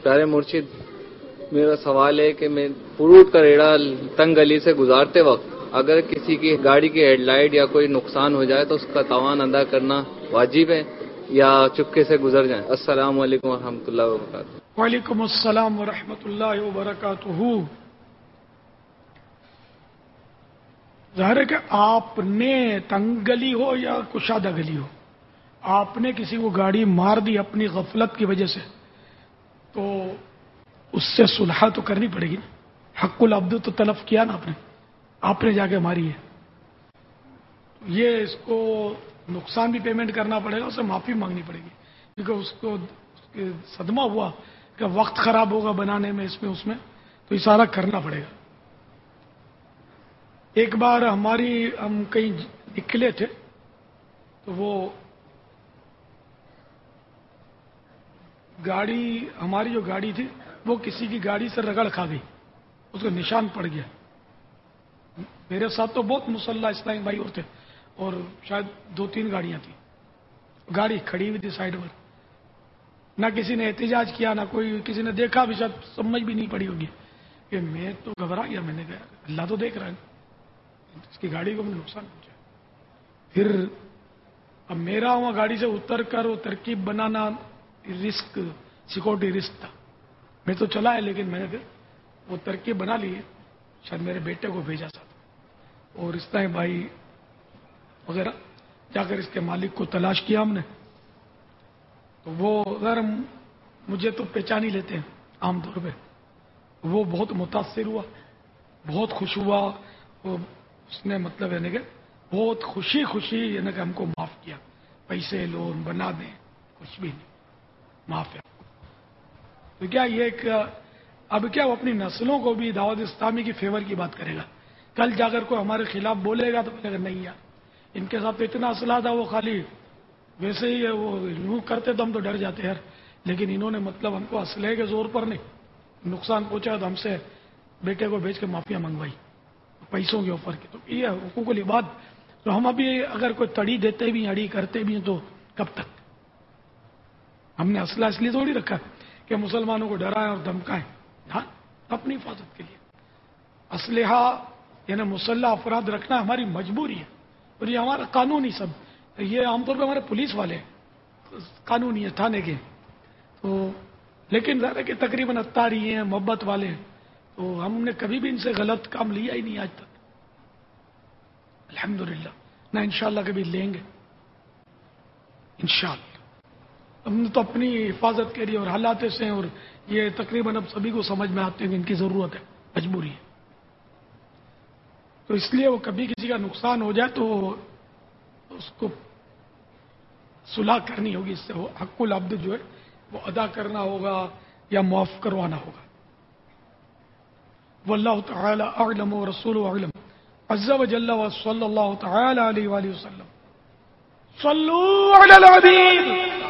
پیارے مرشد، میرا سوال ہے کہ میں فروٹ کا ریڑھا تنگ گلی سے گزارتے وقت اگر کسی کی گاڑی کی ہیڈ لائٹ یا کوئی نقصان ہو جائے تو اس کا تاوان ادا کرنا واجب ہے یا چپکے سے گزر جائیں؟ السلام علیکم ورحمۃ اللہ وبرکاتہ۔ وعلیکم السلام ورحمۃ اللہ وبرکاتہ۔ ظاہر ہے کہ آپ نے تنگ گلی ہو یا کشادہ گلی ہو، آپ نے کسی کو گاڑی مار دی اپنی غفلت کی وجہ سے، تو اس سے صلح تو کرنی پڑے گی نا۔ حق العبد تو تلف کیا نا آپ نے جا کے ماری ہے، یہ اس کو نقصان بھی پیمنٹ کرنا پڑے گا، اسے معافی مانگنی پڑے گی، کیونکہ اس کو صدمہ ہوا کہ وقت خراب ہوگا بنانے میں، اس میں تو یہ سارا کرنا پڑے گا۔ ایک بار ہم کہیں نکلے تھے تو وہ گاڑی، ہماری جو گاڑی تھی وہ کسی کی گاڑی سے رگڑ کھا گئی، اس کو نشان پڑ گیا۔ میرے ساتھ تو بہت مسلح اسلامی بھائی اور تھے، اور شاید 2-3 گاڑیاں تھیں، گاڑی کھڑی ہوئی تھی سائڈ پر، نہ کسی نے احتجاج کیا، نہ کوئی کسی نے دیکھا بھی، شاید سمجھ بھی نہیں پڑی ہوگی کہ میں تو گھبرا گیا، میں نے کہا اللہ تو دیکھ رہا ہے، اس کی گاڑی کو میں نے نقصان پہنچا۔ پھر اب میرا وہاں گاڑی سے اتر کر وہ ترکیب بنانا رسک، سیکورٹی رسک تھا، میں تو چلا ہے، لیکن میں نے پھر وہ ترکیب بنا لی ہے، شاید میرے بیٹے کو بھیجا تھا، اور اس طرح بھائی وغیرہ جا کر اس کے مالک کو تلاش کیا ہم نے، تو وہ اگر مجھے تو پہچان ہی لیتے ہیں عام طور پہ، وہ بہت متاثر ہوا، بہت خوش ہوا، اس نے مطلب ہے کہ بہت خوشی یعنی کہ ہم کو معاف کیا، پیسے لون بنا دیں، کچھ بھی نہیں، معاف ہے۔ تو کیا یہ اب کیا وہ اپنی نسلوں کو بھی دعوت اسلامی کی فیور کی بات کرے گا؟ کل جا کر کوئی ہمارے خلاف بولے گا تو بولے گا نہیں یار، ان کے ساتھ تو اتنا اسلحہ تھا، وہ خالی ویسے ہی وہ یوں کرتے تو ہم تو ڈر جاتے یار، لیکن انہوں نے مطلب ہم کو اسلحے کے زور پر نہیں، نقصان پہنچا تو ہم سے بیٹے کو بھیج کے معافیا منگوائی پیسوں کے اوپر کی۔ تو یہ حقوق العباد، تو ہم ابھی اگر کوئی تڑی دیتے بھی، اڑی کرتے بھی ہیں، تو کب تک؟ ہم نے اسلحہ اس لیے تھوڑی رکھا کہ مسلمانوں کو ڈرائیں اور دھمکائیں، ہاں اپنی حفاظت کے لیے۔ اسلحہ یعنی مسلح افراد رکھنا ہماری مجبوری ہے، اور یہ ہمارا قانونی، سب یہ عام طور پہ ہمارے پولیس والے قانونی ہے، تھانے کے، تو لیکن ظاہر ہے کہ تقریباً اتاری ہیں، محبت والے ہیں، تو ہم نے کبھی بھی ان سے غلط کام لیا ہی نہیں آج تک، الحمدللہ، نہ انشاءاللہ کبھی لیں گے انشاءاللہ۔ ہم نے تو اپنی حفاظت کے لیے اور حالات سے ہیں، اور یہ تقریباً اب سبھی کو سمجھ میں آتے ہیں کہ ان کی ضرورت ہے، مجبوری ہے، تو اس لیے وہ کبھی کسی کا نقصان ہو جائے تو اس کو صلح کرنی ہوگی، اس سے وہ حق العبد جو ہے وہ ادا کرنا ہوگا یا معاف کروانا ہوگا۔ واللہ تعالی اعلم ورسولہ اعلم، عز وجل، وصلی اللہ تعالی علیہ وآلہ وسلم۔ صلوا علی الحبیب۔